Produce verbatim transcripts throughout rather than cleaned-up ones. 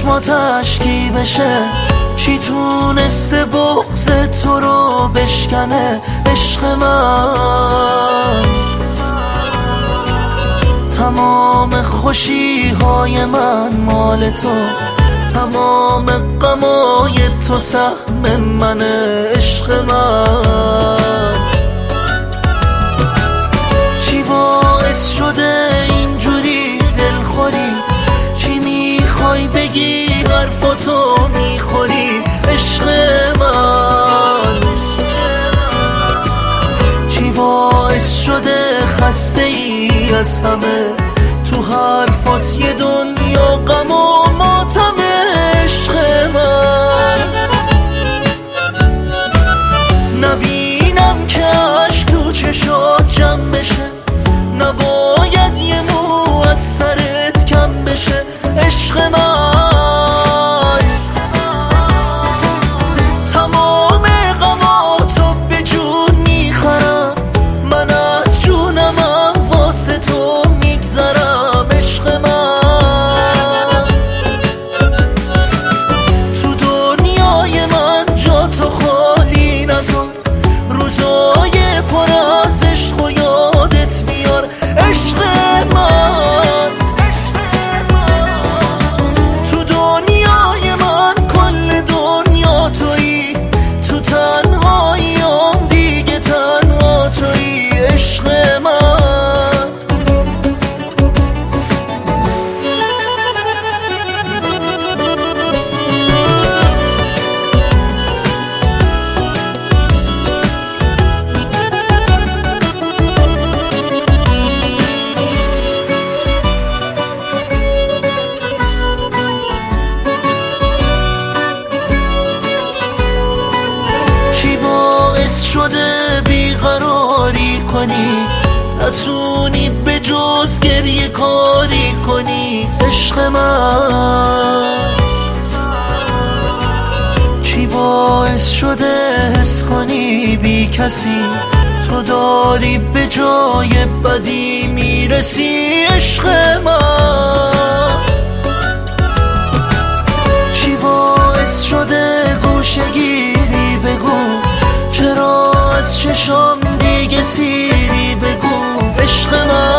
چشماتش کی بشه؟ چی تونسته بغض تو رو بشکنه؟ عشق من تمام خوشی های من مال تو، تمام غمای تو سهم منه. عشق من چی باعث شده اینجوری دلخوری؟ چی میخوای بگی حرفاتو میخوری؟ عشق من چی باعث شده خسته ای از همه؟ تو حرفات یه دنیا غم و ماتمه. عشق من نبینم که عشق تو چشات جمع بشه، نباید یه مو از سرت کم بشه. عشق من تمام غماتو به جون میخرم، من از جونمم واسه تو میگذرم. عشق من تو دنیای من جا تو خالی نذار، روزای پر از عشق و یادت بیار. عشق من تو دنیای من کل دنیا تویی، تو تنهاییام دیگه تنها تویی. عشق من چی باعث شده بیقراری کنی؟ نتونی به جز گریه کاری کنی. عشق من چی باعث شده حس کنی بی کسی تو داری به جای بدی میرسی؟ عشق من چی باعث شده گوشه گیری؟ بگو چرا از چشام دیگه سیری؟ بگو عشق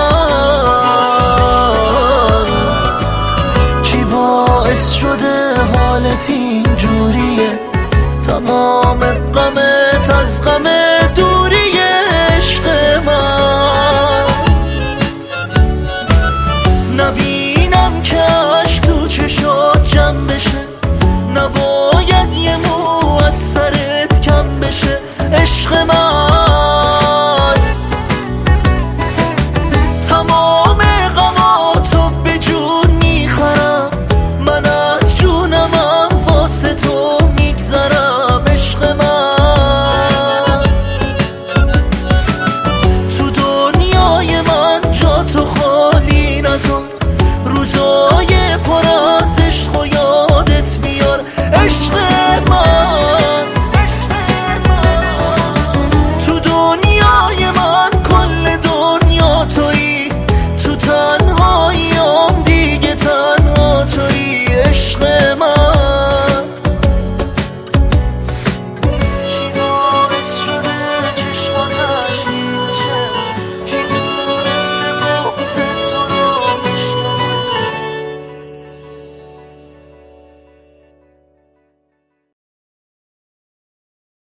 من چی باعث شده حالت این جوریه؟ تمام غمت از غم